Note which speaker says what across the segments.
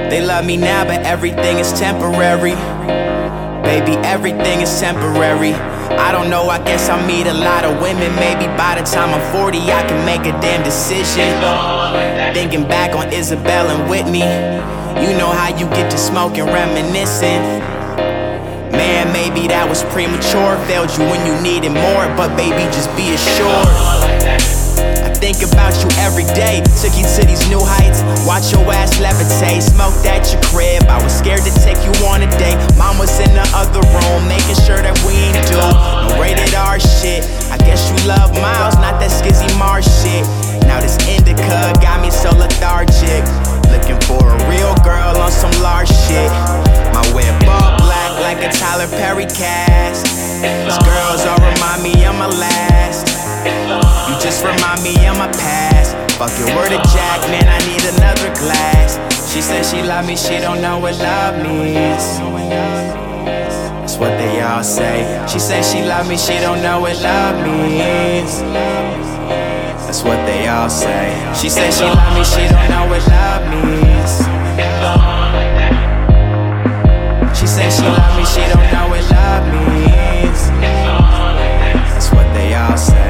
Speaker 1: They love me now, but everything is temporary. Baby, everything is temporary. I don't know, I guess I'll meet a lot of women. Maybe by the time I'm 40, I can make a damn decision. Thinking back on Isabel and Whitney, you know how you get to smoking, reminiscing. Man, maybe that was premature. Failed you when you needed more, but baby, just be assured. I think about you every day. Took you to these new heights, watch your ass levitate. Smoked at your crib, I was scared to take you on a date. Mom was in the other room, making sure that we ain't do no rated R shit. I guess you love Miles, not that Skizzy Mars shit. Now this indica got me so lethargic, looking for a real girl on some large shit. My whip all black like a Tyler Perry cast. These girls all remind me of my last. You just remind me of my past. Fuck your word of Jack, man, I need another glass. She said she love me, she don't know what love means. That's what they all say. She said she love me, she don't know what love means. That's what they all say. She said she love me, she don't know what love means. She said she love me, she don't know what love means. That's what they all say.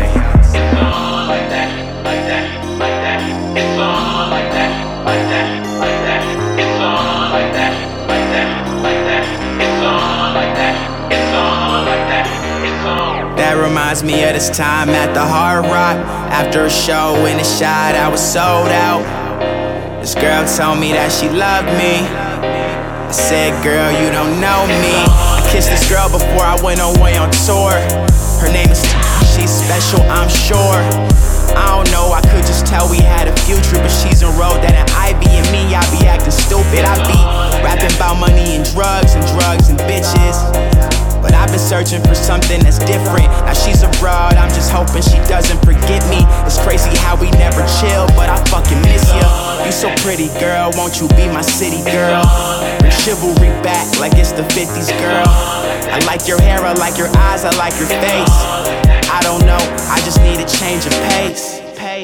Speaker 1: That reminds me of this time at the Hard Rock. After a show in a shot, I was sold out. This girl told me that she loved me. I said, girl, you don't know me. I kissed this girl before I went away on tour. Her name is she's special, I'm sure. I don't know, I could just tell we had a future, but she's enrolled at an IB, and me, I be acting stupid. I be rapping about money and drugs and bitches. But I've been searching for something that's different. Now she's abroad, I'm just hoping she doesn't forget me. It's crazy how we never chill, but I fucking miss ya. You so pretty, girl, won't you be my city girl? Bring chivalry back like it's the 50s, girl. I like your hair, I like your eyes, I like your face. I don't know, I just need a change of pace.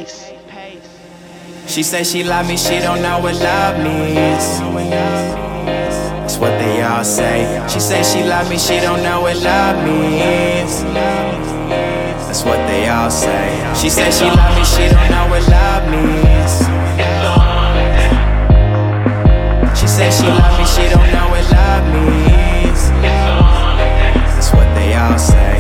Speaker 1: She said she love me, she don't know what love means. That's what they all say. She said she love me, she don't know what love means. That's what they all say. She said she love me, she don't know what love means. She said she love me, she don't know what love means. That's what they all say.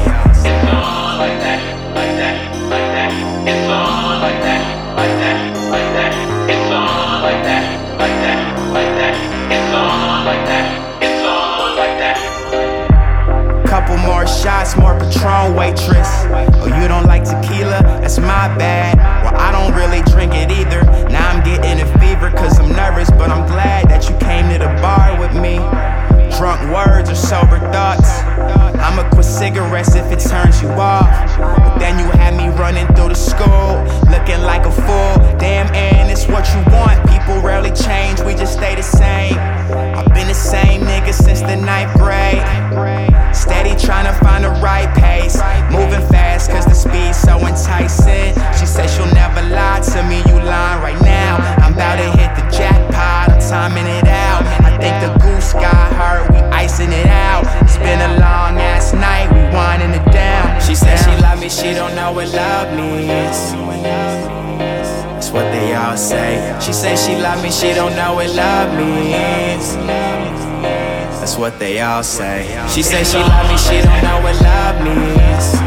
Speaker 1: Couple more shots, more Patron, waitress. Oh, you don't like tequila? That's my bad. Well, I don't really drink it either. Now I'm getting a fever cause I'm nervous, but I'm glad that you came to the bar with me. Drunk words or sober thoughts. I'ma quit cigarettes if it turns you off. But then you had me running through the school, looking like a fool. Damn, and it's what you want. People rarely change, we just stay the same. I've been the same nigga since the 9th grade. Steady trying to find the right pace. Moving fast cause the speed's so enticing. She said she'll never lie to me, you lying right now. I'm about to hit the jackpot, I'm timing it out. I think the goose got hurt, we icing it out. It's been a long ass night, we winding it down. She said she love me, she don't know what love means. That's what they all say. She said she love me, she don't know what love means. That's what they all say. She said she love me, she don't know what love means.